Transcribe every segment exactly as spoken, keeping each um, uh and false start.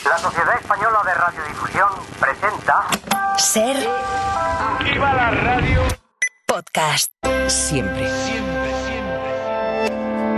La Sociedad Española de Radiodifusión presenta Ser. ¡Viva la radio! Podcast. Siempre. Siempre, siempre.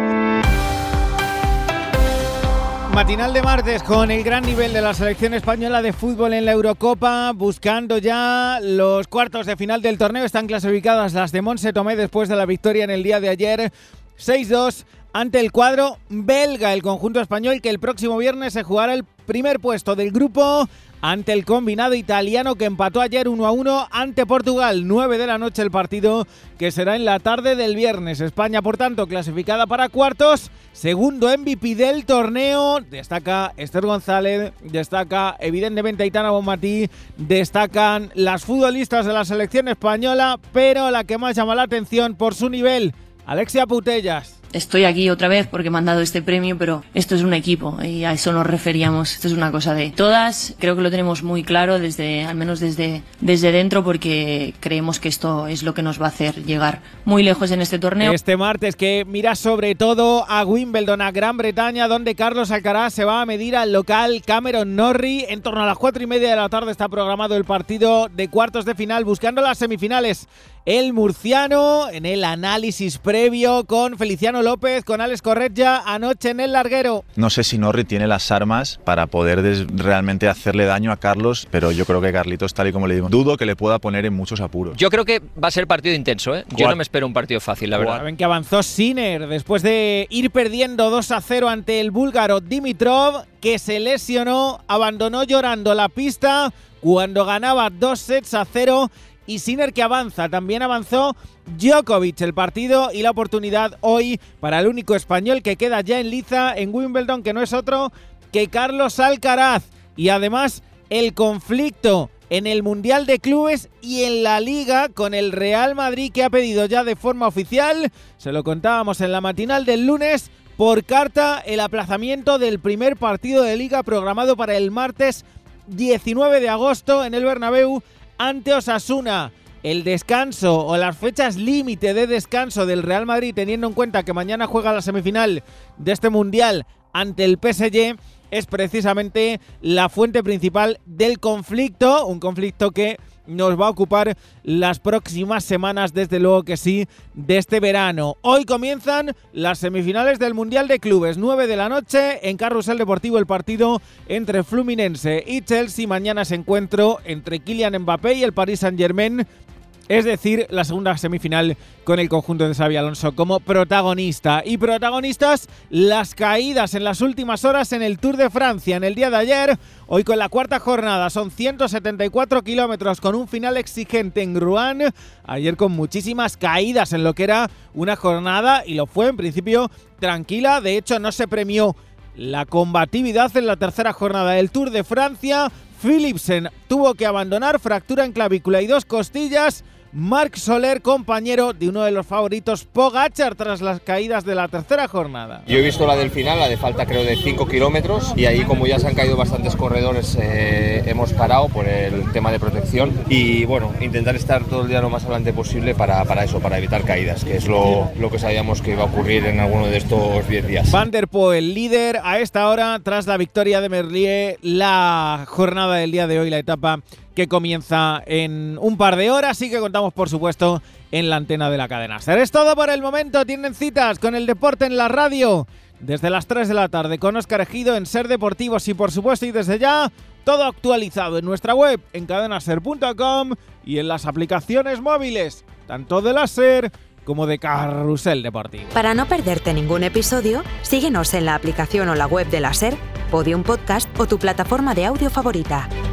Matinal de martes con el gran nivel de la selección española de fútbol en la Eurocopa, buscando ya los cuartos de final del torneo. Están clasificadas las de Montse Tomé después de la victoria en el día de ayer seis dos ante el cuadro belga. El conjunto español que el próximo viernes se jugará el primer puesto del grupo ante el combinado italiano que empató ayer uno a uno ante Portugal. nueve de la noche el partido, que será en la tarde del viernes. España, por tanto, clasificada para cuartos, segundo M V P del torneo. Destaca Esther González, destaca evidentemente Aitana Bonmatí, destacan las futbolistas de la selección española, pero la que más llama la atención por su nivel, Alexia Putellas. Estoy aquí otra vez porque me han dado este premio, pero esto es un equipo y a eso nos referíamos. Esto es una cosa de todas. Creo que lo tenemos muy claro, desde, al menos desde, desde dentro, porque creemos que esto es lo que nos va a hacer llegar muy lejos en este torneo. Este martes que mira sobre todo a Wimbledon, a Gran Bretaña, donde Carlos Alcaraz se va a medir al local Cameron Norrie. En torno a las cuatro y media de la tarde está programado el partido de cuartos de final, buscando las semifinales. El murciano en el análisis previo con Feliciano López, con Alex Corretja, anoche en el larguero. No sé si Norrie tiene las armas para poder des- realmente hacerle daño a Carlos, pero yo creo que Carlitos, tal y como le digo, dudo que le pueda poner en muchos apuros. Yo creo que va a ser partido intenso, ¿eh? Yo no me espero un partido fácil, la verdad. Saben que avanzó Sinner después de ir perdiendo dos a cero ante el búlgaro Dimitrov, que se lesionó, abandonó llorando la pista cuando ganaba dos sets a cero. Y Sinner que avanza, también avanzó Djokovic. El partido y la oportunidad hoy para el único español que queda ya en liza en Wimbledon, que no es otro que Carlos Alcaraz. Y además el conflicto en el Mundial de Clubes y en la Liga con el Real Madrid, que ha pedido ya de forma oficial, se lo contábamos en la matinal del lunes, por carta el aplazamiento del primer partido de Liga programado para el martes diecinueve de agosto en el Bernabéu ante Osasuna. El descanso o las fechas límite de descanso del Real Madrid, teniendo en cuenta que mañana juega la semifinal de este Mundial ante el P S G, es precisamente la fuente principal del conflicto, un conflicto que nos va a ocupar las próximas semanas, desde luego que sí, de este verano. Hoy comienzan las semifinales del Mundial de Clubes, nueve de la noche, en Carrusel Deportivo el partido entre Fluminense y Chelsea. Mañana ese encuentro entre Kylian Mbappé y el Paris Saint-Germain, es decir, la segunda semifinal con el conjunto de Xabi Alonso como protagonista. Y protagonistas, las caídas en las últimas horas en el Tour de Francia. En el día de ayer, hoy con la cuarta jornada, son ciento setenta y cuatro kilómetros con un final exigente en Rouen. Ayer con muchísimas caídas en lo que era una jornada, y lo fue en principio tranquila. De hecho, no se premió la combatividad en la tercera jornada del Tour de Francia. Philipsen tuvo que abandonar, fractura en clavícula y dos costillas. Marc Soler, compañero de uno de los favoritos, Pogačar, tras las caídas de la tercera jornada. Yo he visto la del final, la de falta creo de cinco kilómetros, y ahí, como ya se han caído bastantes corredores, eh, hemos parado por el tema de protección y bueno, intentar estar todo el día lo más adelante posible para, para eso, para evitar caídas, que es lo, lo que sabíamos que iba a ocurrir en alguno de estos diez días. Van der Poel, el líder a esta hora tras la victoria de Merlier, la jornada del día de hoy, la etapa que comienza en un par de horas, y que contamos, por supuesto, en la antena de la cadena SER. Es todo por el momento. Tienen citas con el deporte en la radio desde las tres de la tarde con Óscar Ejido en SER Deportivos, y por supuesto, y desde ya, todo actualizado en nuestra web, en cadena ser punto com, y en las aplicaciones móviles, tanto de la SER como de Carrusel Deportivo. Para no perderte ningún episodio, síguenos en la aplicación o la web de la SER, Podium Podcast o tu plataforma de audio favorita.